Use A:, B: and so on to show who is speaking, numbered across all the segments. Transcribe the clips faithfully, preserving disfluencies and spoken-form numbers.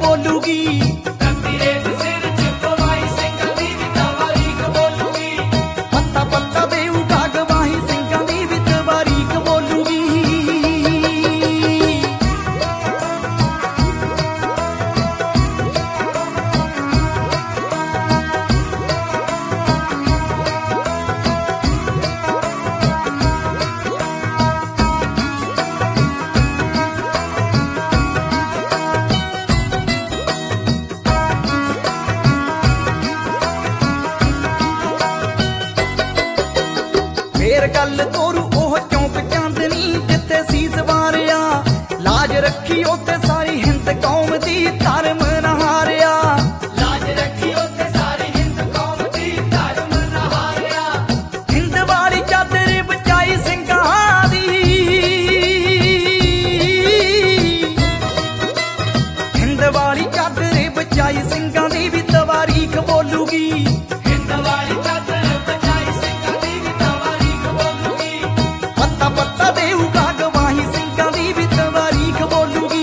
A: ਬੋਲੂਗੀ।
B: ਧਰਤੀ ਰੇਤ ਸਿਰ ਚੁੱਕਵਾਈ ਸਿੰਘਾਂ ਦੀ ਵੀ ਤਵਾਰੀਖ ਬੋਲੂਗੀ।
A: ਪੱਤਾ ਪੱਤਾ ਦੇਊਗਾ ਗਵਾਹੀ ਸਿੰਘਾਂ ਦੀ ਵੀ ਤਵਾਰੀਖ ਬੋਲੂਗੀ। ਫੇਰ ਗੱਲ ਤੋਰੂ ਉਹ ਚੌਂਕ ਚਾਂਦਨੀ ਜਿੱਥੇ ਸੀਸ ਵਾਰਿਆ। ਲਾਜ ਰੱਖੀ ਉੱਥੇ ਸਾਰੀ ਹਿੰਦ ਕੌਮ ਦੀ ਧਰਮ ਨਾ ਹਾਰਿਆ।
B: ਲਾਜ ਰੱਖੀ ਉੱਥੇ ਸਾਰੀ ਹਿੰਦ ਕੌਮ ਦੀ ਧਰਮ ਨਾ ਹਾਰਿਆ।
A: ਹਿੰਦ ਵਾਲੀ ਚਾਦਰ ਬਚਾਈ ਸਿੰਘਾਂ ਦੀ। ਹਿੰਦ ਵਾਲੀ ਚਾਦਰ ਬਚਾਈ ਸਿੰਘਾਂ ਦੀ ਵੀ ਤਵਾਰੀਖ ਬੋਲੂਗੀ।
B: ਹਿੰਦ ਵਾਲੀ ਚਾਦਰ ਬਚਾਈ ਸਿੰਘਾਂ ਦੀ ਵੀ ਤਵਾਰੀਖ ਬੋਲੂਗੀ।
A: ਪੱਤਾ ਪੱਤਾ ਦੇਊਗਾ ਗਵਾਹੀ ਸਿੰਘਾਂ ਦੀ ਵੀ ਤਵਾਰੀਖ ਬੋਲੂਗੀ।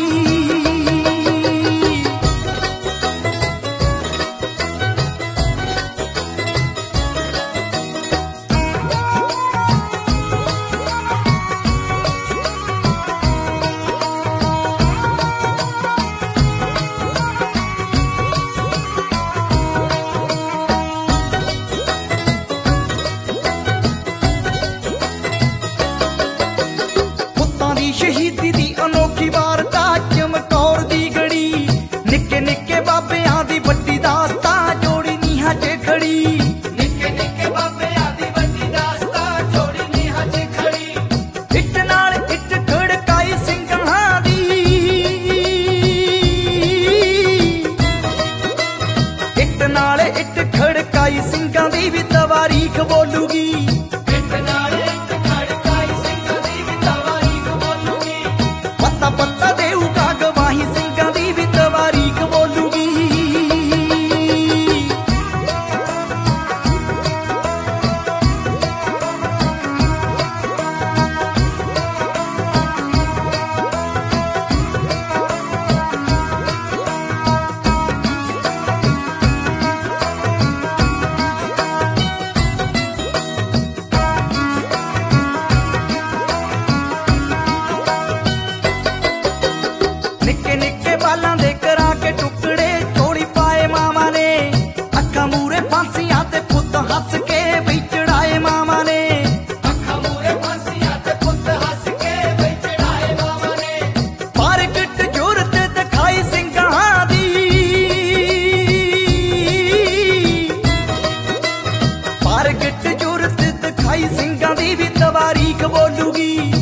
A: ਪੁੱਤਾਂ ਦੀ ਸ਼ਹੀਦੀ ਦੀ ਅਨੋਖੀ ਵਾਰਤਾ ਚਮਕੌਰ ਦੀ ਗੜੀ। ਨਿੱਕੇ ਨਿੱਕੇ ਬਾਬਿਆਂ ਦੀ ਵੱਡੀ ਦਾਸਤਾਂ ਜੋੜੀ ਨੀਹਾਂ 'ਚ ਖੜੀ।
B: ਨਿੱਕੇ ਨਿੱਕੇ ਬਾਬਿਆਂ ਦੀ ਵੱਡੀ ਦਾਸਤਾਨ ਜੋੜੀ ਨੀਹਾਂ 'ਚ ਖੜੀ।
A: ਇੱਟ ਨਾਲ ਇੱਟ ਖੜਕਾਈ ਸਿੰਘਾਂ ਦੀ। ਇੱਟ ਨਾਲ ਇੱਟ ਖੜਕਾਈ ਸਿੰਘਾਂ ਦੀ ਵੀ ਤਵਾਰੀਖ ਬੋਲੂਗੀ।
B: ਇੱਟ ਨਾਲ ਇੱਟ ਖੜਕਾਈ ਸਿੰਘਾਂ ਦੀ ਵੀ ਤਵਾਰੀਖ ਬੋਲੂਗੀ।
A: ਪੱਤਾ ਪੱਤਾ ਦੇਊਗਾ ਗਵਾਹੀ ਸਿੰਘਾਂ ਦੀ ਵੀ ਤਵਾਰੀਖ ਬੋਲੂਗੀ। ਨਿੱਕੇ ਨਿੱਕੇ ਬਾਲਾਂ ਦੇ ਕਰਾ ਕੇ ਟੁਕੜੇ ਝੋਲੀ ਪਾਏ ਮਾਵਾਂ ਨੇ। ਅੱਖਾਂ ਮੂਰੇ ਫਾਂਸੀਆਂ ਤੇ ਪੁੱਤ ਹੱਸ ਕੇ ਵੀ ਚੜਾਏ ਮਾਵਾਂ ਨੇ।
B: ਅੱਖਾਂ ਮੂਰੇ ਫਾਂਸੀਆਂ ਤੇ ਪੁੱਤ ਹੱਸ ਕੇ ਵੀ ਚੜਾਏ ਮਾਵਾਂ ਨੇ।
A: ਪ੍ਰਗਟ ਜੁਰਤ ਦਿਖਾਈ ਸਿੰਘਾਂ ਦੀ। ਪ੍ਰਗਟ ਜੁਰਤ ਦਿਖਾਈ ਸਿੰਘਾਂ ਦੀ ਵੀ ਤਵਾਰੀਖ ਬੋਲੂਗੀ।